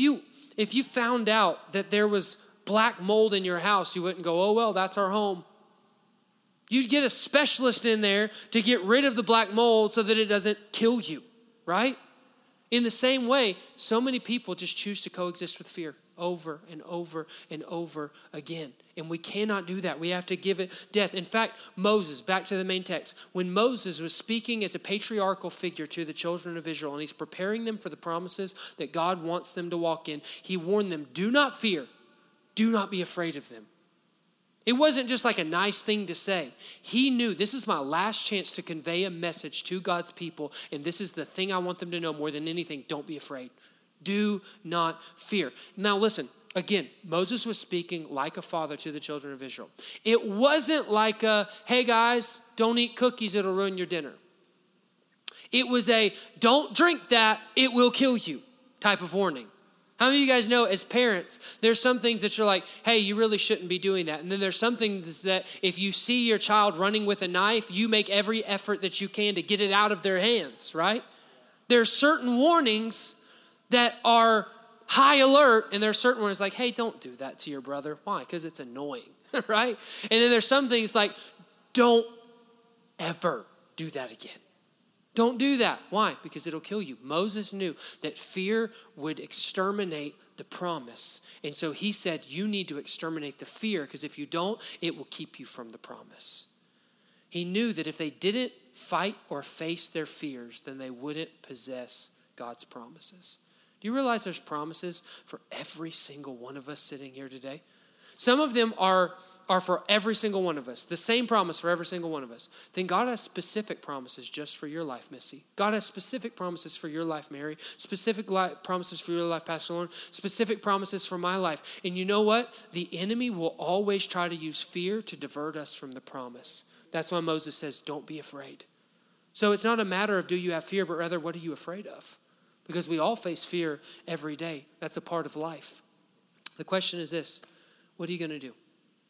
found out that there was black mold in your house, you wouldn't go, oh, well, that's our home. You'd get a specialist in there to get rid of the black mold so that it doesn't kill you, right? In the same way, so many people just choose to coexist with fear over and over and over again. And we cannot do that. We have to give it death. In fact, Moses, back to the main text, when Moses was speaking as a patriarchal figure to the children of Israel, and he's preparing them for the promises that God wants them to walk in, he warned them, do not fear. Do not be afraid of them. It wasn't just like a nice thing to say. He knew this is my last chance to convey a message to God's people, and this is the thing I want them to know more than anything. Don't be afraid. Do not fear. Now listen, again, Moses was speaking like a father to the children of Israel. It wasn't like a, hey guys, don't eat cookies, it'll ruin your dinner. It was a, don't drink that, it will kill you type of warning. How many of you guys know as parents, there's some things that you're like, hey, you really shouldn't be doing that. And then there's some things that if you see your child running with a knife, you make every effort that you can to get it out of their hands, right? There's certain warnings that are high alert, and there's certain ones like, hey, don't do that to your brother. Why? Because it's annoying, right? And then there's some things like, don't ever do that again. Don't do that. Why? Because it'll kill you. Moses knew that fear would exterminate the promise. And so he said, you need to exterminate the fear, because if you don't, it will keep you from the promise. He knew that if they didn't fight or face their fears, then they wouldn't possess God's promises. Do you realize there's promises for every single one of us sitting here today? Some of them are for every single one of us, the same promise for every single one of us. Then God has specific promises just for your life, Missy. God has specific promises for your life, Mary. Specific promises for your life, Pastor Lauren. Specific promises for my life. And you know what? The enemy will always try to use fear to divert us from the promise. That's why Moses says, don't be afraid. So it's not a matter of do you have fear, but rather what are you afraid of? Because we all face fear every day. That's a part of life. The question is this: what are you going to do?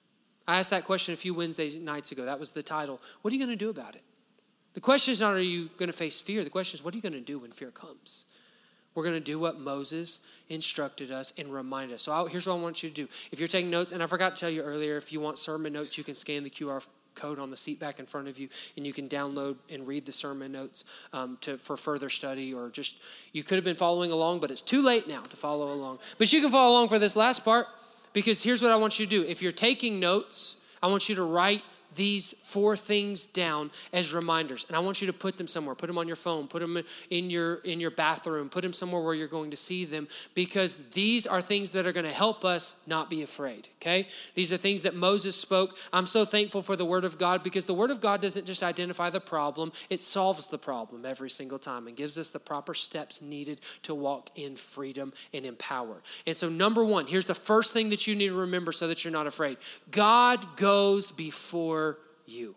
I asked that question a few Wednesday nights ago. That was the title. What are you going to do about it? The question is not, are you going to face fear? The question is, what are you going to do when fear comes? We're going to do what Moses instructed us and reminded us. So here's what I want you to do. If you're taking notes, and I forgot to tell you earlier, if you want sermon notes, you can scan the QR code on the seat back in front of you, and you can download and read the sermon notes for further study, or just, you could have been following along, but it's too late now to follow along. But you can follow along for this last part, because here's what I want you to do. If you're taking notes, I want you to write these 4 things down as reminders. And I want you to put them somewhere. Put them on your phone. Put them in your bathroom. Put them somewhere where you're going to see them, because these are things that are going to help us not be afraid, okay? These are things that Moses spoke. I'm so thankful for the Word of God, because the Word of God doesn't just identify the problem. It solves the problem every single time and gives us the proper steps needed to walk in freedom and in power. And so number 1, here's the first thing that you need to remember so that you're not afraid. God goes before you.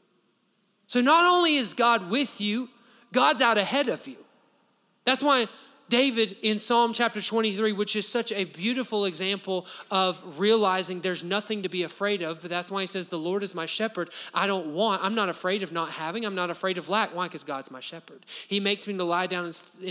So not only is God with you, God's out ahead of you. That's why David in Psalm chapter 23, which is such a beautiful example of realizing there's nothing to be afraid of. But that's why he says, the Lord is my shepherd. I'm not afraid of not having. I'm not afraid of lack. Why? Because God's my shepherd. He makes me to lie down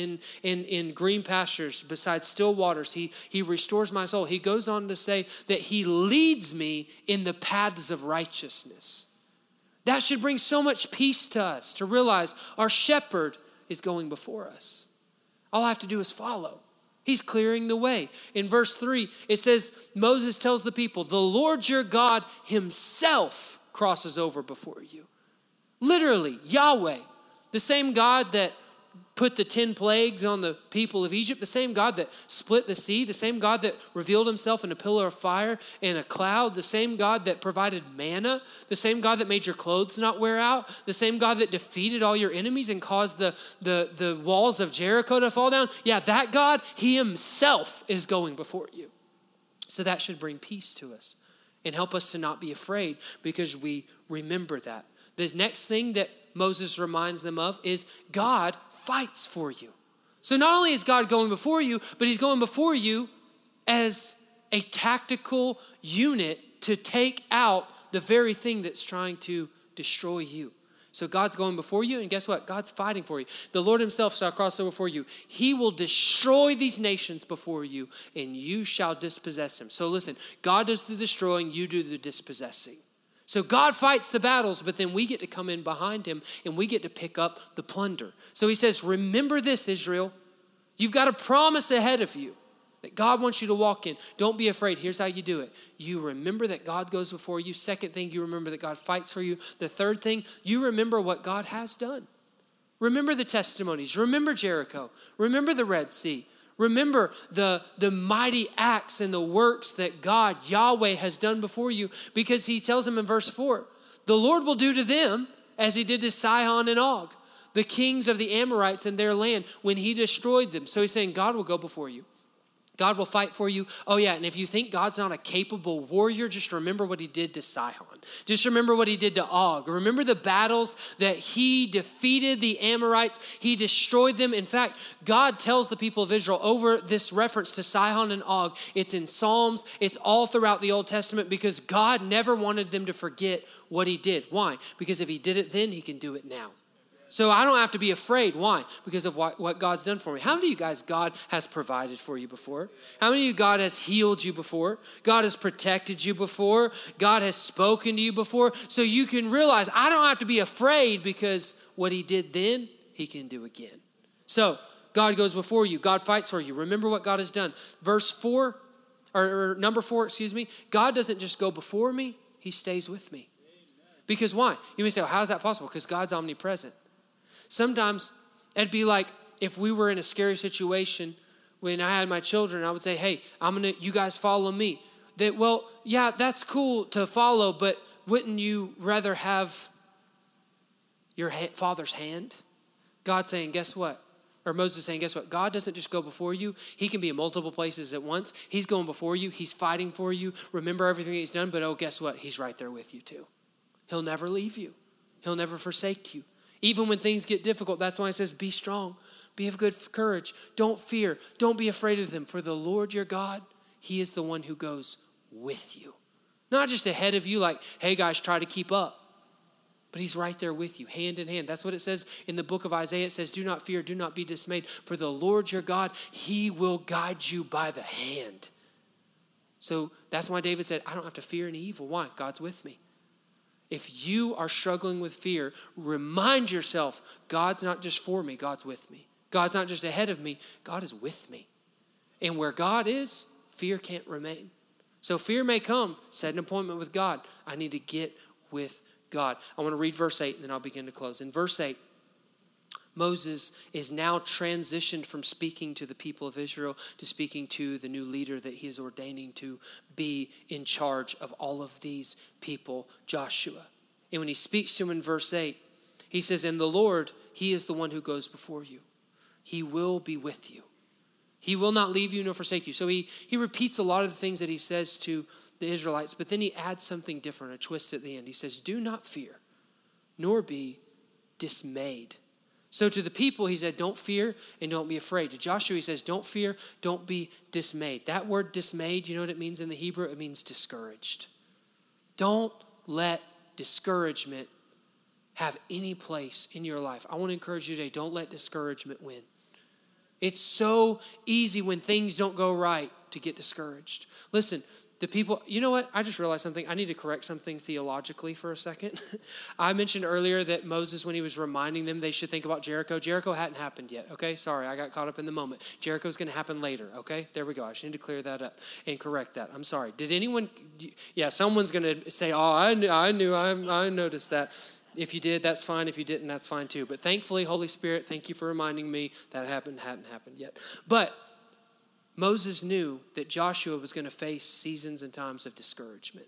in green pastures beside still waters. He restores my soul. He goes on to say that he leads me in the paths of righteousness. That should bring so much peace to us, to realize our shepherd is going before us. All I have to do is follow. He's clearing the way. In verse 3, it says, Moses tells the people, the Lord your God himself crosses over before you. Literally, Yahweh, the same God that put the 10 plagues on the people of Egypt, the same God that split the sea, the same God that revealed himself in a pillar of fire and a cloud, the same God that provided manna, the same God that made your clothes not wear out, the same God that defeated all your enemies and caused the walls of Jericho to fall down. Yeah, that God, he himself is going before you. So that should bring peace to us and help us to not be afraid, because we remember that. The next thing that Moses reminds them of is God fights for you. So not only is God going before you, but he's going before you as a tactical unit to take out the very thing that's trying to destroy you. So God's going before you, and guess what? God's fighting for you. The Lord himself shall cross over before you. He will destroy these nations before you, and you shall dispossess them. So listen, God does the destroying, you do the dispossessing. So God fights the battles, but then we get to come in behind him and we get to pick up the plunder. So he says, remember this, Israel. You've got a promise ahead of you that God wants you to walk in. Don't be afraid. Here's how you do it. You remember that God goes before you. Second thing, you remember that God fights for you. The third thing, you remember what God has done. Remember the testimonies. Remember Jericho. Remember the Red Sea. Remember the mighty acts and the works that God, Yahweh, has done before you, because he tells them in verse 4, the Lord will do to them as he did to Sihon and Og, the kings of the Amorites in their land, when he destroyed them. So he's saying God will go before you. God will fight for you. Oh yeah, and if you think God's not a capable warrior, just remember what he did to Sihon. Just remember what he did to Og. Remember the battles that he defeated the Amorites. He destroyed them. In fact, God tells the people of Israel over this reference to Sihon and Og. It's in Psalms. It's all throughout the Old Testament, because God never wanted them to forget what he did. Why? Because if he did it then, he can do it now. So I don't have to be afraid. Why? Because of what God's done for me. How many of you guys God has provided for you before? How many of you God has healed you before? God has protected you before? God has spoken to you before? So you can realize I don't have to be afraid, because what he did then, he can do again. So God goes before you. God fights for you. Remember what God has done. Number 4, God doesn't just go before me, he stays with me. Because why? You may say, well, how is that possible? Because God's omnipresent. Sometimes it'd be like if we were in a scary situation when I had my children, I would say, hey, you guys follow me. Well, yeah, that's cool to follow, but wouldn't you rather have your father's hand? God saying, guess what? Or Moses saying, guess what? God doesn't just go before you. He can be in multiple places at once. He's going before you. He's fighting for you. Remember everything he's done, but guess what? He's right there with you too. He'll never leave you. He'll never forsake you. Even when things get difficult, that's why he says, be strong. Be of good courage. Don't fear. Don't be afraid of them. For the Lord your God, he is the one who goes with you. Not just ahead of you like, hey guys, try to keep up. But he's right there with you, hand in hand. That's what it says in the book of Isaiah. It says, do not fear, do not be dismayed. For the Lord your God, he will guide you by the hand. So that's why David said, I don't have to fear any evil. Why? God's with me. If you are struggling with fear, remind yourself, God's not just for me, God's with me. God's not just ahead of me, God is with me. And where God is, fear can't remain. So fear may come, set an appointment with God. I need to get with God. I want to read verse 8 and then I'll begin to close. In verse 8, Moses is now transitioned from speaking to the people of Israel to speaking to the new leader that he is ordaining to be in charge of all of these people, Joshua. And when he speaks to him in verse 8, he says, and the Lord, he is the one who goes before you. He will be with you. He will not leave you nor forsake you. So he repeats a lot of the things that he says to the Israelites, but then he adds something different, a twist at the end. He says, do not fear, nor be dismayed. So to the people, he said, don't fear and don't be afraid. To Joshua, he says, don't fear, don't be dismayed. That word dismayed, you know what it means in the Hebrew? It means discouraged. Don't let discouragement have any place in your life. I want to encourage you today, don't let discouragement win. It's so easy when things don't go right to get discouraged. Listen, the people, you know what? I just realized something. I need to correct something theologically for a second. I mentioned earlier that Moses, when he was reminding them they should think about Jericho, Jericho hadn't happened yet, okay? Sorry, I got caught up in the moment. Jericho's going to happen later, okay? There we go. I just need to clear that up and correct that. I'm sorry. Did anyone, someone's going to say, oh, I noticed that. If you did, that's fine. If you didn't, that's fine too. But thankfully, Holy Spirit, thank you for reminding me that hadn't happened yet. But Moses knew that Joshua was going to face seasons and times of discouragement.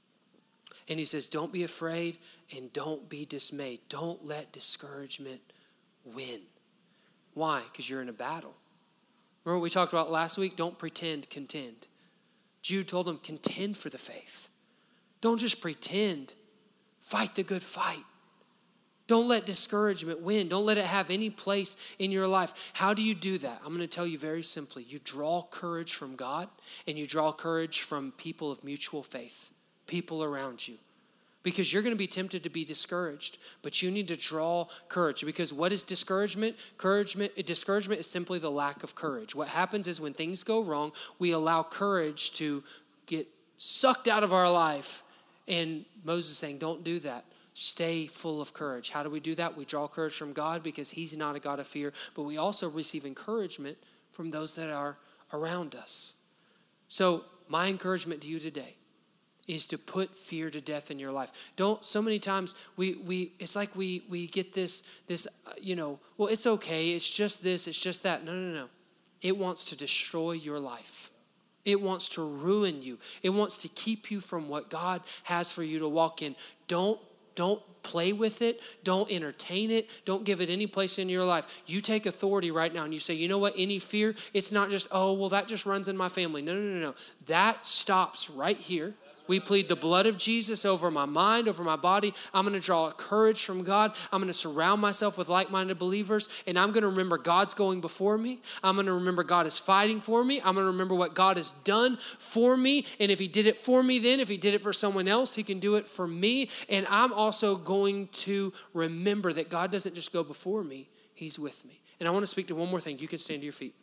And he says, don't be afraid and don't be dismayed. Don't let discouragement win. Why? Because you're in a battle. Remember what we talked about last week? Don't pretend, contend. Jude told him, contend for the faith. Don't just pretend. Fight the good fight. Don't let discouragement win. Don't let it have any place in your life. How do you do that? I'm going to tell you very simply. You draw courage from God and you draw courage from people of mutual faith, people around you. Because you're going to be tempted to be discouraged, but you need to draw courage. Because what is discouragement? Discouragement is simply the lack of courage. What happens is when things go wrong, we allow courage to get sucked out of our life. And Moses is saying, don't do that. Stay full of courage. How do we do that? We draw courage from God because he's not a God of fear, but we also receive encouragement from those that are around us. So my encouragement to you today is to put fear to death in your life. So many times it's like we get this, well, it's okay. It's just this, it's just that. No. It wants to destroy your life. It wants to ruin you. It wants to keep you from what God has for you to walk in. Don't play with it. Don't entertain it. Don't give it any place in your life. You take authority right now and you say, you know what? Any fear, it's not just, that just runs in my family. No. That stops right here. We plead the blood of Jesus over my mind, over my body. I'm going to draw courage from God. I'm going to surround myself with like-minded believers, and I'm going to remember God's going before me. I'm going to remember God is fighting for me. I'm going to remember what God has done for me, and if he did it for me then, if he did it for someone else, he can do it for me, and I'm also going to remember that God doesn't just go before me, he's with me. And I want to speak to one more thing. You can stand to your feet.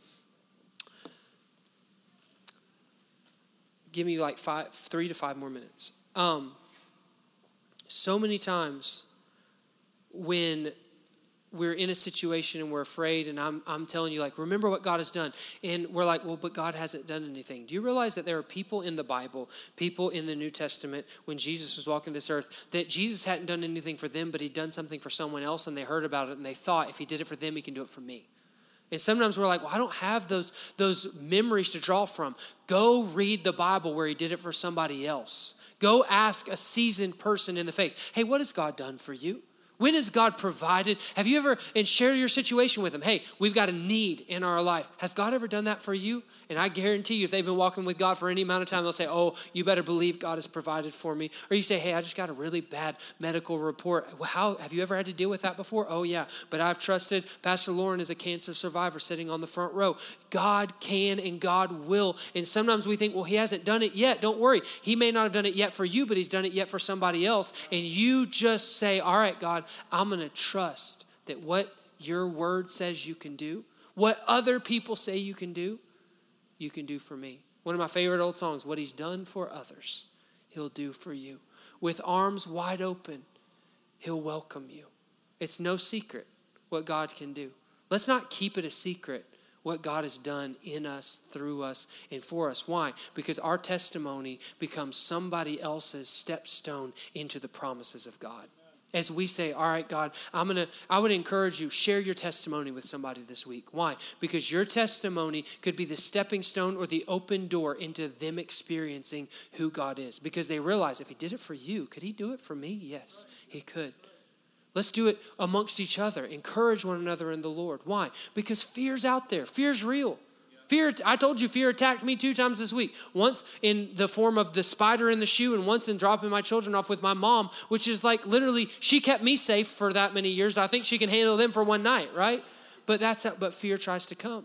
Give me like 3 to 5 more minutes. So many times when we're in a situation and we're afraid, and I'm telling you, like, remember what God has done. And we're like, well, but God hasn't done anything. Do you realize that there are people in the Bible, people in the New Testament, when Jesus was walking this earth, that Jesus hadn't done anything for them, but he'd done something for someone else, and they heard about it, and they thought, if he did it for them, he can do it for me. And sometimes we're like, well, I don't have those memories to draw from. Go read the Bible where he did it for somebody else. Go ask a seasoned person in the faith, hey, what has God done for you? When has God provided? Have you ever, and share your situation with them. Hey, we've got a need in our life. Has God ever done that for you? And I guarantee you, if they've been walking with God for any amount of time, they'll say, oh, you better believe God has provided for me. Or you say, hey, I just got a really bad medical report. How, have you ever had to deal with that before? Oh yeah, but I've trusted Pastor Lauren as a cancer survivor sitting on the front row. God can and God will. And sometimes we think, well, he hasn't done it yet. Don't worry. He may not have done it yet for you, but he's done it yet for somebody else. And you just say, all right, God, I'm going to trust that what your word says you can do, what other people say you can do for me. One of my favorite old songs, what he's done for others, he'll do for you. With arms wide open, he'll welcome you. It's no secret what God can do. Let's not keep it a secret what God has done in us, through us, and for us. Why? Because our testimony becomes somebody else's stepstone into the promises of God. As we say, all right, God, I would encourage you, share your testimony with somebody this week. Why? Because your testimony could be the stepping stone or the open door into them experiencing who God is. Because they realize if he did it for you, could he do it for me? Yes, he could. Let's do it amongst each other. Encourage one another in the Lord. Why? Because fear's out there. Fear's real. Fear, I told you, fear attacked me 2 times this week. Once in the form of the spider in the shoe, and once in dropping my children off with my mom, which is like literally, she kept me safe for that many years. I think she can handle them for one night, right? But fear tries to come.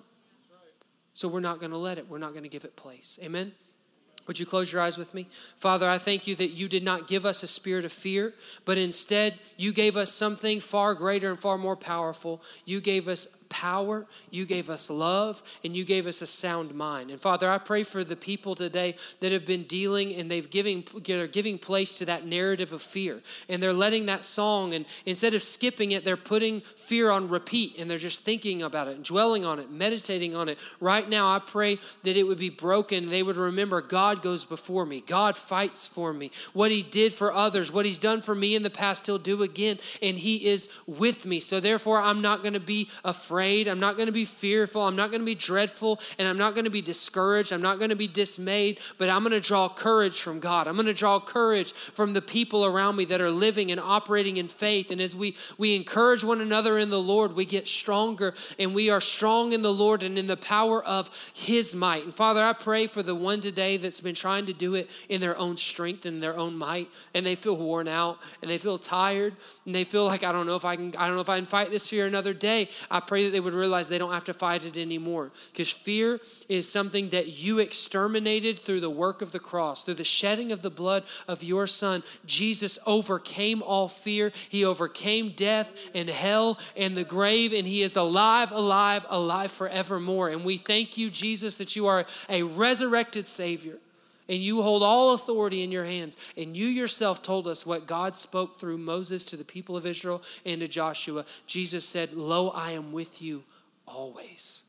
So we're not going to let it. We're not going to give it place. Amen? Would you close your eyes with me? Father, I thank you that you did not give us a spirit of fear, but instead you gave us something far greater and far more powerful. You gave us power, you gave us love, and you gave us a sound mind. And Father, I pray for the people today that have been dealing and they're giving place to that narrative of fear. And they're letting that song, and instead of skipping it, they're putting fear on repeat, and they're just thinking about it, dwelling on it, meditating on it. Right now, I pray that it would be broken. They would remember God goes before me. God fights for me. What he did for others, what he's done for me in the past, he'll do again, and he is with me. So therefore, I'm not going to be afraid. I'm not going to be fearful. I'm not going to be dreadful, and I'm not going to be discouraged. I'm not going to be dismayed, but I'm going to draw courage from God. I'm going to draw courage from the people around me that are living and operating in faith. And as we encourage one another in the Lord, we get stronger, and we are strong in the Lord and in the power of his might. And Father, I pray for the one today that's been trying to do it in their own strength and their own might, and they feel worn out, and they feel tired, and they feel like, I don't know if I can fight this fear another day. I pray that they would realize they don't have to fight it anymore, because fear is something that you exterminated through the work of the cross, through the shedding of the blood of your son. Jesus overcame all fear. He overcame death and hell and the grave, and he is alive, alive, alive forevermore. And we thank you, Jesus, that you are a resurrected Savior. And you hold all authority in your hands. And you yourself told us what God spoke through Moses to the people of Israel and to Joshua. Jesus said, lo, I am with you always,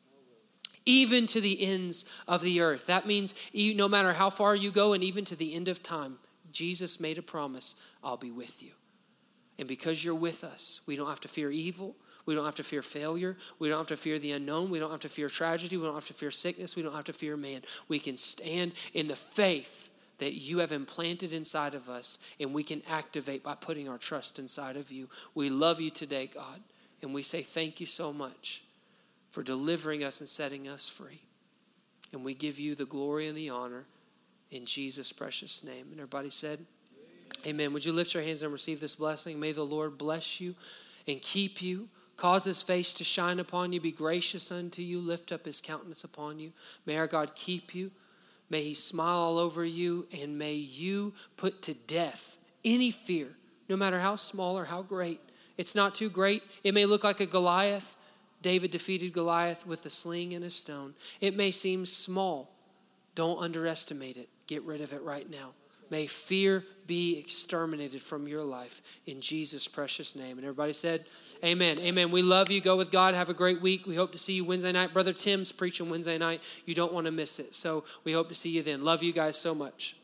even to the ends of the earth. That means no matter how far you go and even to the end of time, Jesus made a promise, I'll be with you. And because you're with us, we don't have to fear evil. We don't have to fear failure. We don't have to fear the unknown. We don't have to fear tragedy. We don't have to fear sickness. We don't have to fear man. We can stand in the faith that you have implanted inside of us, and we can activate by putting our trust inside of you. We love you today, God, and we say thank you so much for delivering us and setting us free. And we give you the glory and the honor in Jesus' precious name. And everybody said, amen. Would you lift your hands and receive this blessing? May the Lord bless you and keep you. Cause his face to shine upon you, be gracious unto you, lift up his countenance upon you. May our God keep you. May he smile all over you, and may you put to death any fear, no matter how small or how great. It's not too great. It may look like a Goliath. David defeated Goliath with a sling and a stone. It may seem small. Don't underestimate it. Get rid of it right now. May fear be exterminated from your life in Jesus' precious name. And everybody said, amen. Amen. We love you. Go with God. Have a great week. We hope to see you Wednesday night. Brother Tim's preaching Wednesday night. You don't want to miss it. So we hope to see you then. Love you guys so much.